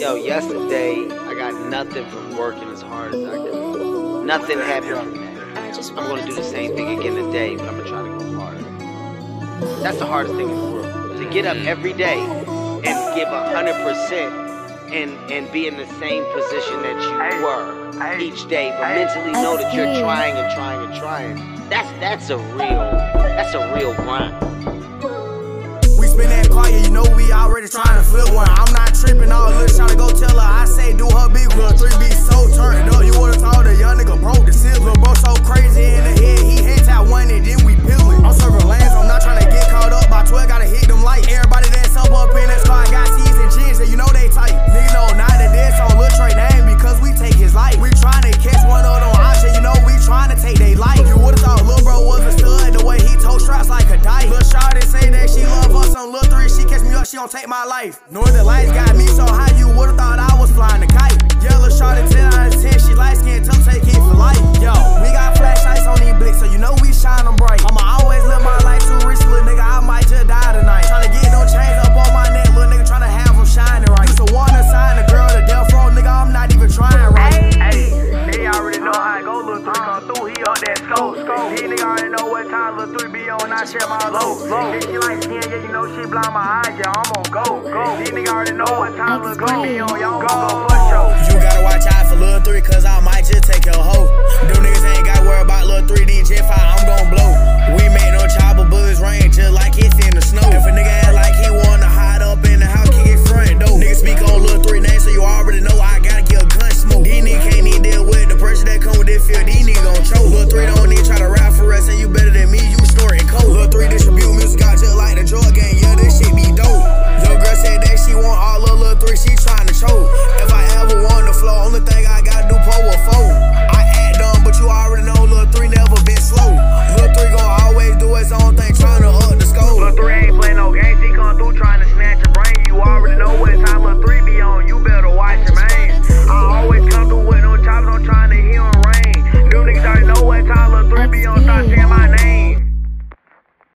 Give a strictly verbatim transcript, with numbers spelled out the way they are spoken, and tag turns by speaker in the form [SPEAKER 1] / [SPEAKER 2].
[SPEAKER 1] Yo, yesterday I got nothing from working as hard as I could. Nothing happened from that. I'm gonna do the same thing again today, but I'm gonna try to go harder. That's the hardest thing in the world. To get up every day and give a hundred percent and and be in the same position that you were each day, but mentally know that you're trying and trying and trying. That's that's a real that's a real grind.
[SPEAKER 2] We spin that car, yeah, you know we already trying to flip one. I'm not tripping, all little shawty go tell her. I say do her big one. Three B so turned up, you would've told her young nigga broke the silver. Bro so crazy in the head, he hit that one and then we peel it. I'm serving lanes, I'm not trying to get caught up by twelve, gotta hit them lights. Everybody that's up up in that squad got T's and G's, so you know they tight. Nigga know not that this on Lil Trey name because we take his life. We trying to catch one of them options, you know we trying to take they life. You would've thought Lil Bro was a stud, the way he told straps like a dice. Lil shawty say that she love us on Lil three, she catch me up, she don't take my life. Northern Lights got me so high, you would've thought I was flying a kite. Yellow shawty ten out of ten, she light skin, tough, take it for life. Yo, we got flashlights on these blicks, so you know we shine them bright. I'ma always live my life too risky, little nigga, I might just die tonight. Tryna get no chains up on my neck, little nigga tryna have them shining right. Used to wanna sign a girl to death row, nigga, I'm not even trying right.
[SPEAKER 3] Hey, they already know how it go, Lil three come through, he up that scope. These niggas already know what time Lil three be on, I share my low. Yeah, she like skin, yeah, you know she blind my eyes, yeah, I'm on go, go. These niggas already know what time Lil three be on, y'all go, go for show.
[SPEAKER 2] You gotta watch out for Lil three, cause I might just take your hoe. Them niggas ain't gotta worry about Lil three D J five, I'm gon' blow. We make no chopper, bullets rain just like it's in the snow. If a